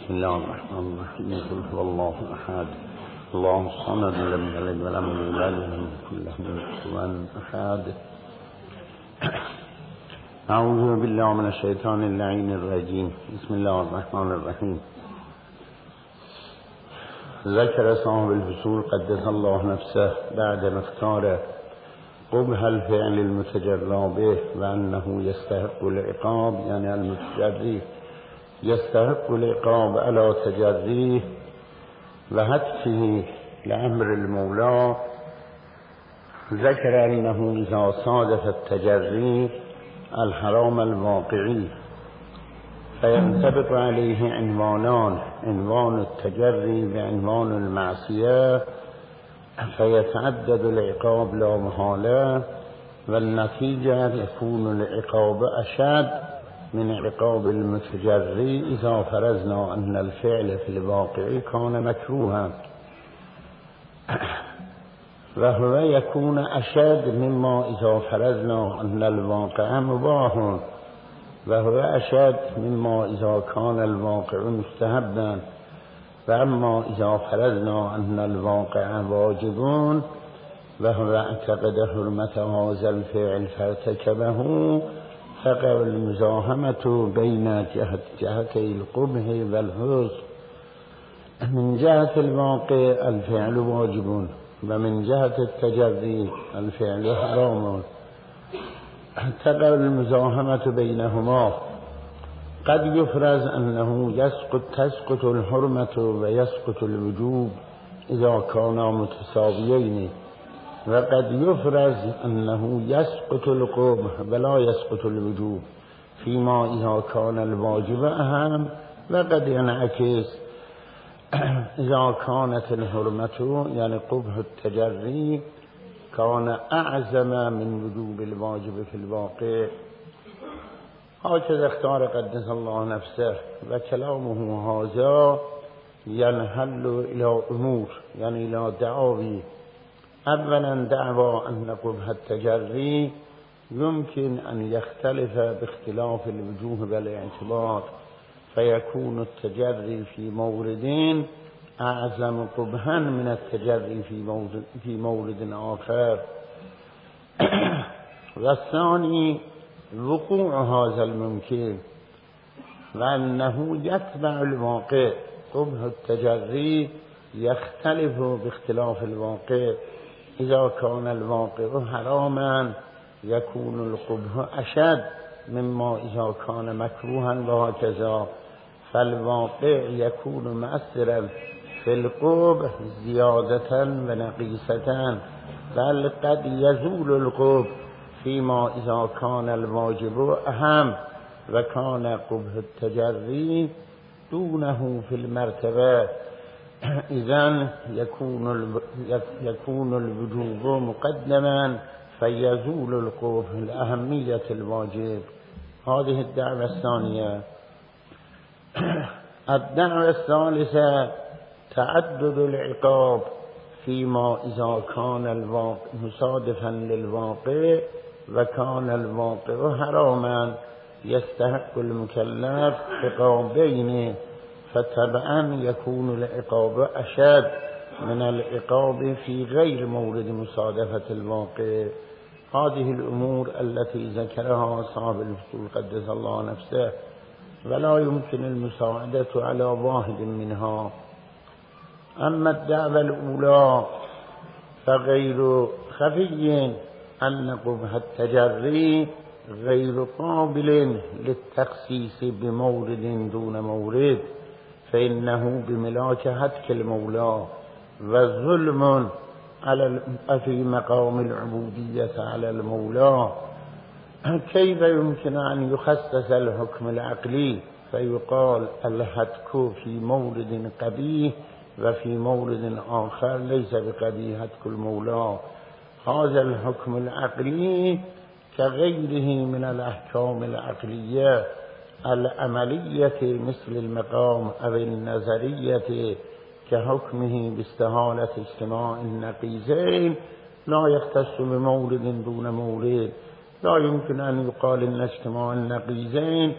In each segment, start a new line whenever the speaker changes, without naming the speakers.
بسم الله الرحمن الرحیم. قل هو الله احد الله الصمد لم یلد ولم یولد ولم یکن له کفوا احد. اعوذ بالله من الشیطان اللعین الرجیم. بسم الله الرحمن الرحیم. ذکر صاحب الفصول قدس الله نفسه بعد مختار قبح الفعل المتجرى به و انه یستحق العقاب، یعنی المتجری يستحق العقاب على تجريه وهتكه لأمر المولى. ذكر أنه إذا صادف التجري الحرام الواقعي فينطبق عليه عنوانان: عنوان التجري وعنوان المعصية، فيتعدد العقاب لا محالة، والنتيجة يكون العقاب أشد من عقاب المتجري إذا فرضنا أن الفعل في الواقع كان مكروها، وهو يكون أشد مما إذا فرضنا أن الواقع مباح، وهو أشد مما إذا كان الواقع مستحبا. وأما إذا فرضنا أن الواقع واجب وهو اعتقد حرمة هذا الفعل فارتكبه، فقع المزاحمة بين جهتي القبح والحسن. من جهة الواقع الفعل واجب، ومن جهة التجري الفعل حرام. تقع المزاحمة بينهما. قد يفرض أنه تسقط الحرمة ويسقط الوجوب إذا كانا متساويين، وقد يفرض أنه يسقط القبح ولا يسقط الوجوب فيما إذا كان الواجب أهم، وقد ينعكس إذا كانت الحرمة يعني قبح التجري كان أعظم من وجوب الواجب في الواقع. هكذا اختار قدس الله نفسه. وكلامه هذا ينحل إلى أمور، يعني إلى دعاوي. اولا دعوى ان قبح التجري يمكن ان يختلف باختلاف الوجوه والاعتبار، فيكون التجري في مورد اعظم قبحا من التجري في مورد آخر. والثاني وقوع هذا الممكن وانه يتبع الواقع. قبح التجري يختلف باختلاف الواقع. إذا كان الواقع حراما يكون القبح أشد مما إذا كان مكروها، وهكذا. فالواقع يكون مؤثرا في القبح زيادة ونقيصة، بل قد يزول القبح فيما إذا كان الواجب أهم، وكان قبح التجري دونه في المرتبة. إذن يكون الوجوب مقدما فيزول القبح لأهمية الواجب. هذه الدعوة الثانية. الدعوة الثالثة تعدد العقاب فيما إذا كان مصادفا للواقع وكان الواقع حراما يستحق المكلف عقابين، فتبعا يكون العقاب أشد من العقاب في غير مورد مصادفة الواقع. هذه الأمور التي ذكرها صاحب الفصول قدس الله نفسه، ولا يمكن المساعدة على واحد منها. أما الدعوة الأولى فغير خفي أن قبح التجري غير قابل للتخصيص بمورد دون مورد، فإنه بملاك هتك المولى والظلم في مقام العبودية على المولى. كيف يمكن أن يخصص الحكم العقلي فيقال الهتك في مورد قبيح وفي مورد آخر ليس بقبيح هتك المولى؟ هذا الحكم العقلي كغيره من الأحكام العقلية العملية مثل المقام أو النظرية كحكمه باستحالة اجتماع النقيضين لا يختص بمورد دون مورد. لا يمكن أن يقال إن اجتماع النقيضين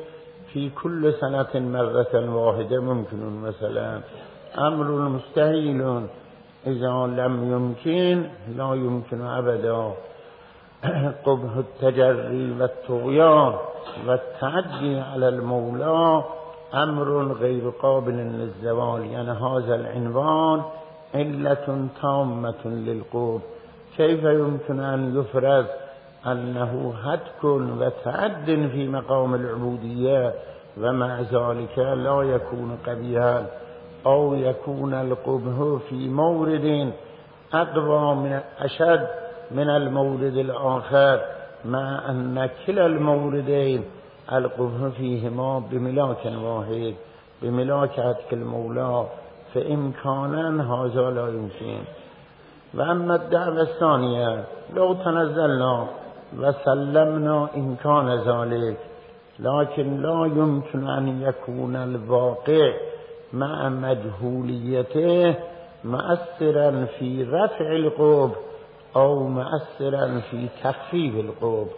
في كل سنة مرة واحدة ممكن مثلا. أمر مستحيل إذا لم يمكن لا يمكن أبدا. قبح التجري والطغيان والتعدي على المولى أمر غير قابل للزوال. يعني هذا العنوان علة تامة للقبح. كيف يمكن أن يفرض أنه هتك وتعد في مقام العبودية ومع ذلك لا يكون قبيحا، أو يكون القبح في مورد أقوى من أشد من المورد الآخر، مع أن كلا الموردين القبح فيهما بملاك واحد، بملاك هتك المولى، فإمكانا هذا لا يمكن. وأما الدعوة الثانية لو تنزلنا وسلمنا إمكان ذلك، لكن لا يمكن أن يكون الواقع مع مجهوليته مؤثرا في رفع القبح أو مؤثرا في تخفيف القبح.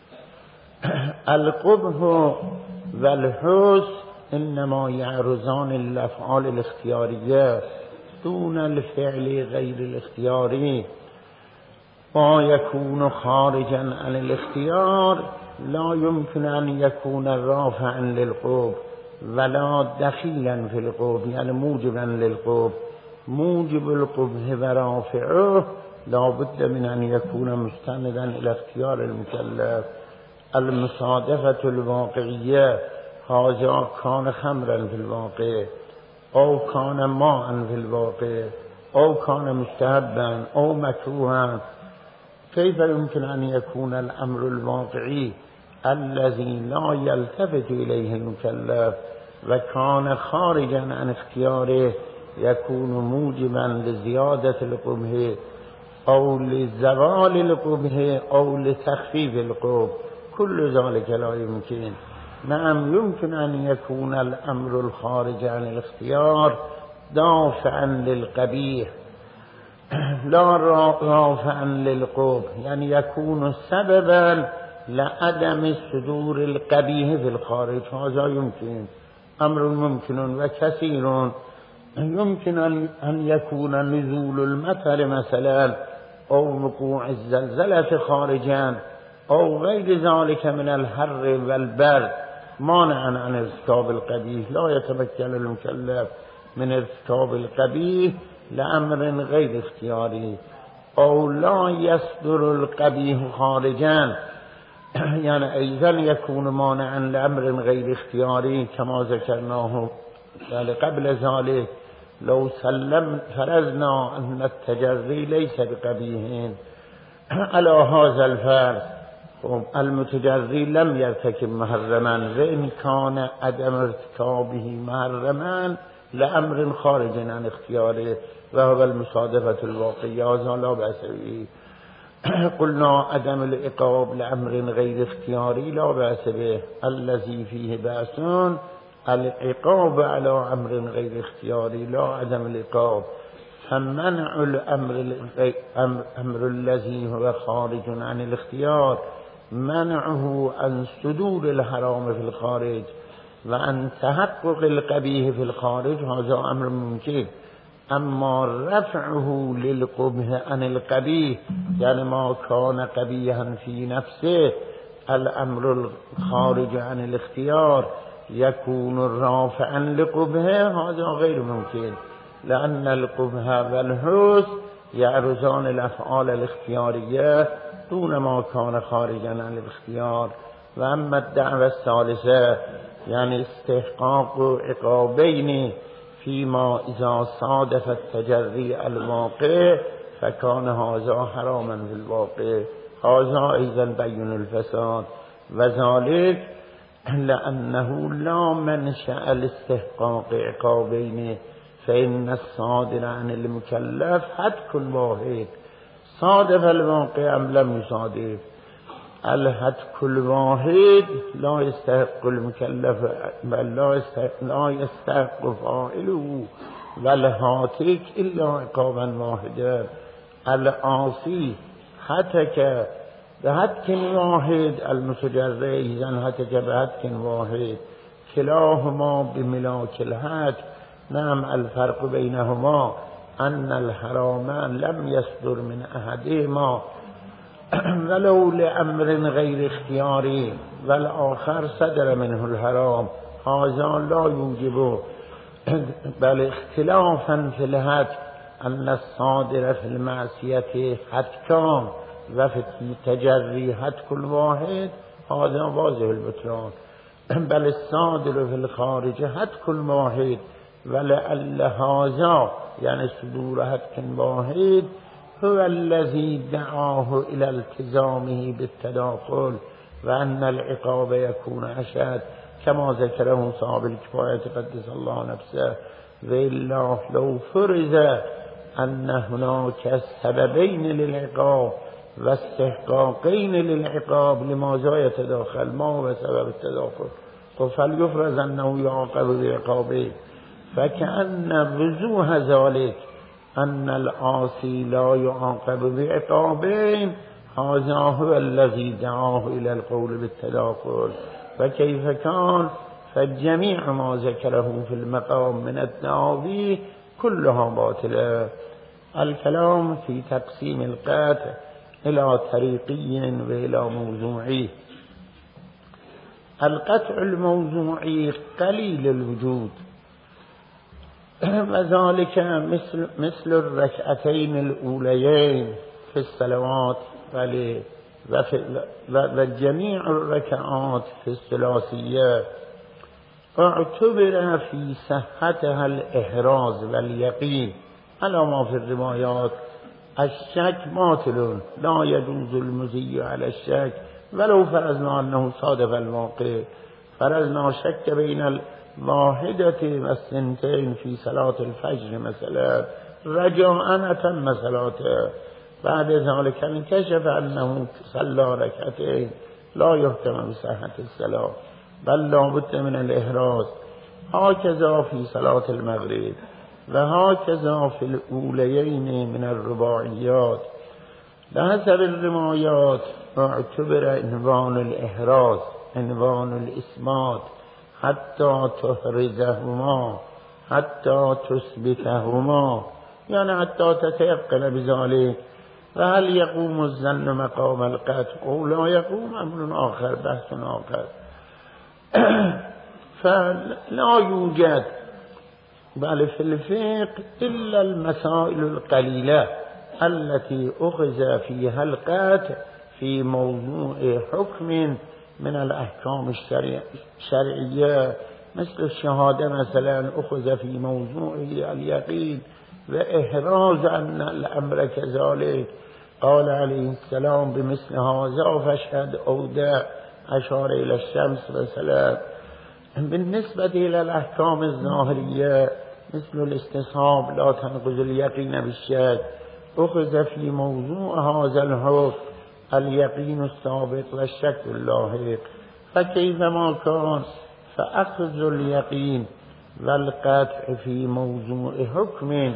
القبح والحسن إنما يعرضان الأفعال الاختيارية دون الفعل غير الاختياري. ما يكون خارجا عن الاختيار لا يمكن أن يكون رافعا للقبح ولا دخيلا في القبح، يعني موجبا للقبح. موجب القبح ورافعه لا بد من أن يكون مستندا إلى اختيار المكلف. المصادفة الواقعية، هذا كان خمرا في الواقع، أو كان ماء في الواقع، أو كان مستحبا أو مكروها. كيف يمكن أن يكون الأمر الواقعي الذي لا يلتفت إليه المكلف وكان خارجا عن اختياره يكون موجبا لزيادة القبح أو لزوال القبح أو لتخفيف القبح؟ كل ذلك لا يمكن. نعم يمكن أن يكون الأمر الخارج عن الاختيار دافعا للقبيح لا رافعا للقبح، يعني يكون سببا لعدم صدور القبيح في الخارج. هذا يمكن، أمر ممكن وكثير. يمكن أن يكون نزول المطر مثلا أو وقوع الزلزلة خارجا أو غير ذلك من الحر والبرد مانعا عن ارتكاب القبيح. لا يتمكن المكلف من ارتكاب القبيح لأمر غير اختياري، أو لا يصدر القبيح خارجا، يعني أيضا يكون مانعا لأمر غير اختياري كما ذكرناه. يعني قبل ذلك لو فرضنا أن التجري ليس بقبيح على هذا الفرض، المتجري لم يرتكب محرما، وإن كان عدم ارتكابه محرما لأمر خارج عن اختياره وهو المصادفة الواقعية، هذا لا بأس به. قلنا عدم العقاب لأمر غير اختياري لا بأس به. الذي فيه بأس العقاب على أمر غير اختياري لا عدم العقاب. فمنع الأمر الذي هو خارج عن الاختيار منعه عن صدور الحرام في الخارج وعن تحقق القبيح في الخارج، هذا أمر ممكن. أما رفعه للقبح عن القبيح، يعني ما كان قبيحا في نفسه، الأمر الخارج عن الاختيار يكون رافعا لقبحه، هذا غير ممكن، لأن القبح والحسن يعرضان الأفعال الاختيارية دون ما كان خارجا عن الاختيار. وأما الدعوة الثالثة يعني استحقاق عقابين فيما إذا صادف التجري الواقع فكان هذا حراما في الواقع، هذا أيضا بين الفساد، وذلك لأنه لا منشأ لاستحقاق عقابين، فإن الصادر عن المكلف هتك واحد، صادف الواقع أم لم يصادف. الهتك الواحد لا يستحق المكلف بل لا يستحق فاعله والهاتك إلا عقابا واحدا. العاصي هتك بهتك واحد، المتجري إذن هتك بهتك واحد،
كلاهما بملاك الحد. نعم الفرق بينهما أن الحرام لم يصدر من أحدهما ولو لأمر غير اختياري، والآخر صدر منه الحرام. هذا لا يوجب بل اختلافا في الحد أن الصادر في المعصية حتكام وفي التجري حتك الواحد، هذا واضح البطلان. بل الصادر في الخارج حتك الواحد، ولعل هذا يعني صدور حتك واحد هو الذي دعاه إلى التزامه بالتداخل، وأن العقاب يكون أشد كما ذكره صاحب الكفاية قدس الله نفسه. وإلا لو فرض أن هناك سببين للعقاب واستحقاقين للعقاب، لماذا يتداخل؟ ما هو سبب التداخل؟ فليفرض أنه يعاقب بعقابه، فكأن وضوح ذلك أن العاصي لا يعاقب بعقابين، هذا هو الذي دعاه إلى القول بالتداخل. فكيف كان؟ فجميع ما ذكره في المقام من الدعاوي كلها باطلة. الكلام في تقسيم القطع إلى طريقي وإلى موضوعي. القطع الموضوعي قليل الوجود، وذلك مثل الركعتين الأوليين في الصلوات وجميع الركعات في الثلاثية. اعتبر في صحتها الإحراز واليقين على ما في الروايات. الشك باطل، لا يجوز المزي على الشك ولو فرضنا أنه صادف الواقع. فرضنا شك بين الواحدة والثنتين في صلاة الفجر مثلا، رجاء أتم صلاته، بعد ذلك انكشف أنه صلى ركعتين، لا يحكم بصحة الصلاة بل لا بد من الإحراز. هكذا في صلاة المغرب، وهكذا في الأوليين من الرباعيات. بحسب الروايات اعتبر عنوان الإحراز عنوان الإثبات حتى تحرزهما حتى تثبتهما، يعني حتى تتيقن بذلك. فهل يقوم الظن مقام القطع أو لا يقوم؟ أمر آخر، بحث آخر. فلا يوجد بل في الفقه إلا المسائل القليلة التي أخذ فيها القطع في موضوع حكم من الأحكام الشرعية، مثل الشهادة مثلا أخذ في موضوعه اليقين وإحراز أن الأمر كذلك. قال عليه السلام بمثل هذا فاشهد أو دع، أشار إلى الشمس مثلا. بالنسبة إلى الأحكام الظاهرية مثل الاستصحاب لا تنقض اليقين بالشك، أخذ في موضوع هذا الحكم اليقين السابق والشك اللاحق. فكيفما كان فأخذ اليقين والقطع في موضوع حكم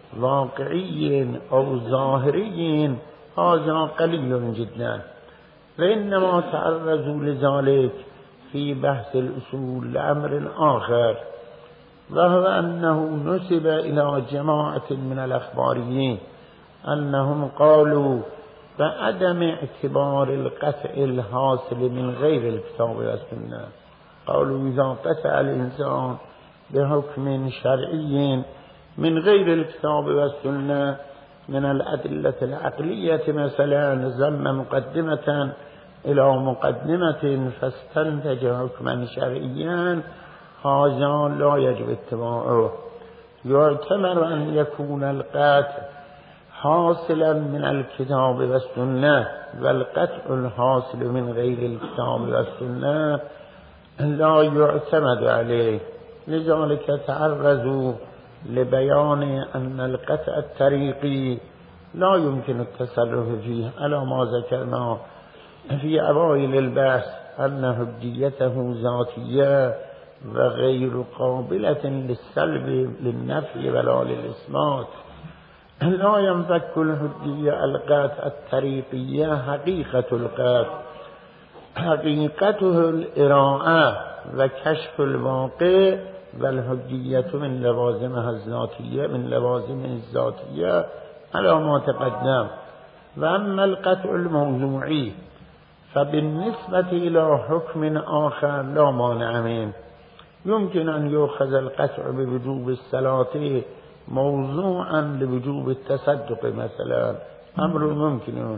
واقعي أو ظاهري هذا قليل جدا. فإنما تعرضوا لذلك في بحث الأصول لأمر آخر، وهو أنه نسب إلى جماعة من الأخباريين أنهم قالوا بعدم اعتبار القطع الحاصل من غير الكتاب والسنة. قالوا إذا قطع الإنسان بحكم شرعي من غير الكتاب والسنة من الأدلة العقلية مثلا، ضم مقدمة إلى مقدمة فاستنتج حكما شرعيا، هذا لا يجب اتباعه. يعتبر أن يكون القطع حاصلا من الكتاب والسنة، والقطع الحاصل من غير الكتاب والسنة لا يعتمد عليه. لذلك تعرضوا لبيان أن القطع الطريقي لا يمكن التصرف فيه على ما ذكرنا في أوائل البحث، أن هديته ذاتية وغير قابلة للسلب للنفي ولا للإثبات. لا ينفك الهدية القطع الطريقية حقيقة القطع، حقیقته الإراءة و کشف الواقع و الحجیت من لوازمها الذاتیه من لوازم الذاتیه على ما تقدم. و اما القطع الموضوعی فبالنسبة إلى حكم آخر لا مانع منه. يمكن أن يؤخذ القطع بوجوب الصلاة موضوعا لوجوب التصدق مثلا، أمر ممكن.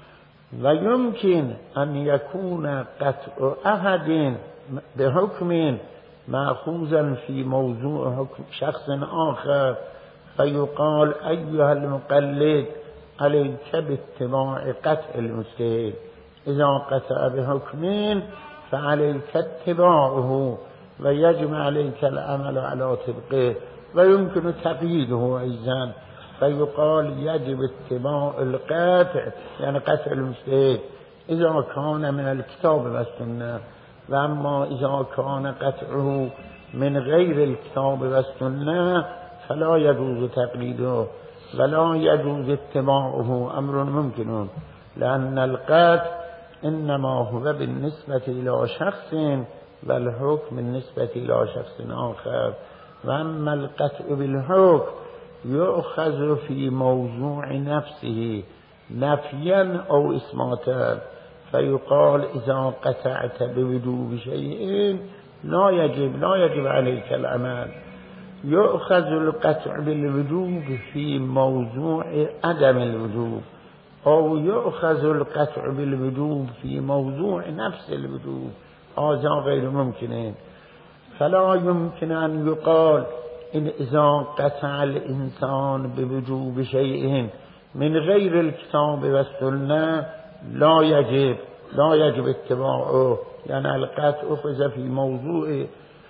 ويمكن أن يكون قطع أحد بحكم مأخوذا في موضوع حكم شخص آخر، فيقال أيها المقلد عليك باتباع قطع المجتهد، إذا قطع بحكم فعليك اتباعه ويجب عليك العمل على طبقه، ويمكن تقييده أيضا، فيقال يجب اتباع القطع يعني قطع المجتهد إذا كان من الكتاب والسنة. وأما إذا كان قطعه من غير الكتاب والسنة فلا يجوز تقليده ولا يجوز اتباعه، أمر ممكن، لأن القطع إنما هو بالنسبة إلى شخص والحكم بالنسبة إلى شخص آخر. وأما القطع بالحكم يؤخذ في موضوع نفسه نفيا أو إثباتا، فيقال إذا قطعت بوجوب شيء لا يجب عليك العمل. يؤخذ القطع بالوجوب في موضوع عدم الوجوب، أو يؤخذ القطع بالوجوب في موضوع نفس الوجوب، هذا غير ممكن. فلا يمكن أن يقال إن إذا قطع الإنسان بوجوب شيء من غير الكتاب والسنة لا يجب اتباعه، يعني القطع أخذ في موضوع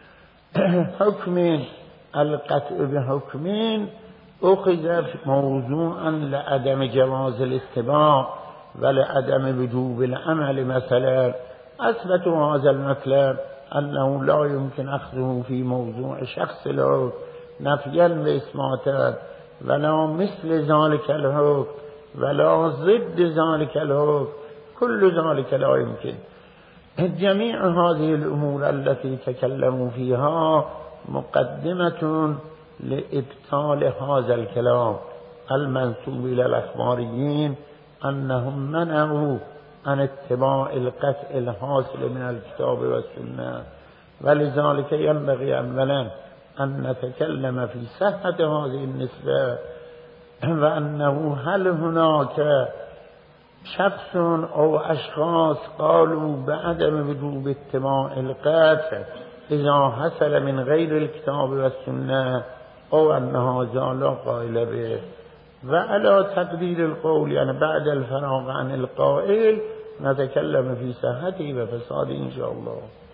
حكم، القطع بحكم أخذ في موضوعا لعدم جواز الاتباع ولعدم وجوب العمل مثلا. أثبتوا هذا المطلب أنه لا يمكن أخذه في موضوع شخص له نفيا وإثباتا، ولا مثل ذلك الحكم ولا ضد ذلك الحكم، كل ذلك لا يمكن. جميع هذه الأمور التي تكلموا فيها مقدمة لإبطال هذا الكلام المنسوب إلى الأخباريين أنهم منعوا عن اتباع القطع الحاصل من الكتاب والسنة. ولذلك ينبغي أولا أن نتكلم في صحة هذه النسبة، وأنه هل هناك شخص أو أشخاص قالوا بعدم وجوب اتباع القطع إذا حصل من غير الكتاب والسنة، أو أن هذا لا قائل به. وعلى تقدير القول يعني بعد الفراغ عن القائل نتكلم في صحته وفساده إن شاء الله.